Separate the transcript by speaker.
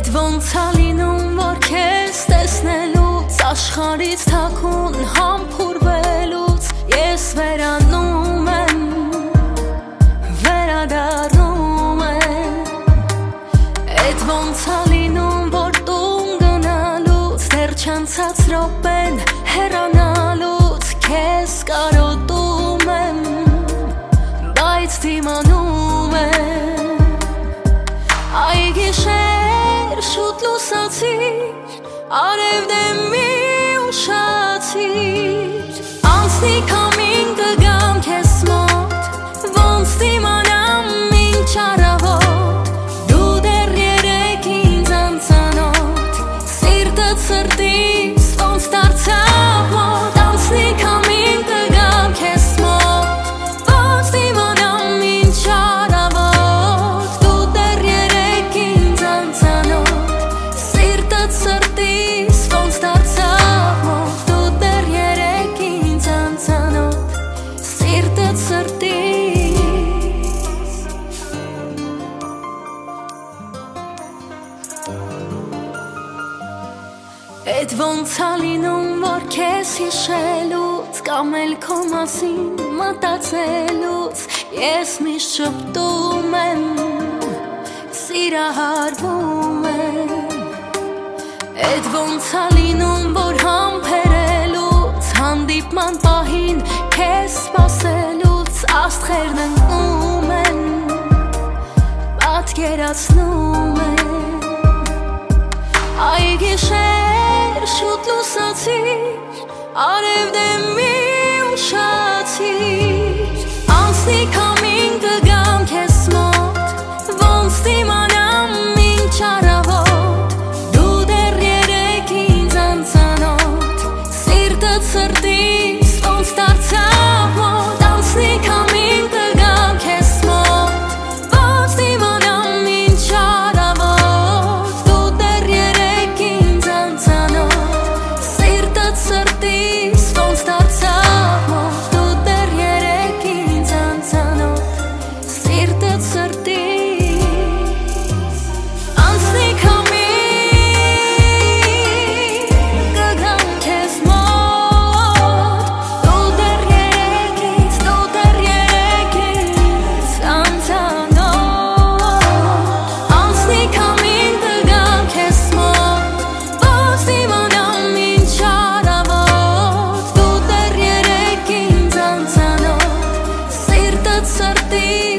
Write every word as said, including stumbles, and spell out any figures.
Speaker 1: Էդ ոնց ա լինում, որ քեզ տեսնելուց, աշխարհից թաքուն համբուրվելուց ես վերանում եմ, վերադառնում եմ։ Էդ ոնց ա լինում, որ տուն գնալուց, դեռ չանցած րոպեն հեռանալուց քեզ կարոտում եմ, բայց դիմանում եմ։ Այ գիշեր շուտ լուսացիր, արև դեմի ուշացիր, անցնի քամին կգամ քեզ մոտ, ոնց դիմանամ ինչ առավոտ, դու դեռ երեկ ինձ անծանոթ, սիրտդ սրտիս ոնց դարձավ մոտ, անցնի քամին կգամ քեզ մոտ, ոնց դիմանամ ինչ առավոտ, դու դեռ երեկ ինձ անծանոթ, սիրտդ սրտիս ոնց դարձավ մոտ, դու դեռ երեկ ինձ անծանոթ, սիրտդ սրտիս։ Էդ ոնց ա լինում, որ քեզ հիշելուց, կամ էլ քո մասին մտածելուց, ես միշտ շփտում եմ, սիրահարվում եմ։ Էդ ոնց ա լինում, որ համբերելուց, հանդիպման պահին քեզ սպասելուց, աստղերն ընկնում են, պատկերացնում եմ։ Այ գիշեր շուտ լուսացիր, արև դեմի ուշացիր, անցնի քամին կգամ քեզ մոտ, ոնց դիմանամ ինչ առավոտ, դու դեռ երեկ ինձ անծանոթ, սիրտդ սրտիս ոնց դարձավ մոտ, անցնի քամին կգամ քեզ մոտ, ոնց դիմանամ ինչ առավոտ, դու դեռ երեկ ինձ անծանոթ, սիրտդ սրտիս։ Անցնի քամին կգամ քեզ մոտ, ոնց դիմանամ ինչ առավոտ, դու դեռ երեկ ինձ անծանոթ, սիրտդ սրտիս։ Անցնի քամին կգամ քեզ մոտ, ոնց դիմանամ ինչ առավոտ, դու դեռ երեկ ինձ անծանոթ, սիրտդ սրտիս ոնց դարձավ մոտ, դու դեռ երեկ ինձ անծանոթ, սիրտդ սրտիս։ Անցնի քամին կգամ քեզ մոտ, դու դեռ երեկ ինձ, դու դեռ երեկ ինձ անծանոթ, անցնի քամին կգամ քեզ մոտ, ոնց դիմանամ ինչ առավոտ, դու դեռ երեկ ինձ անծանոթ, սիրտդ սրտիս։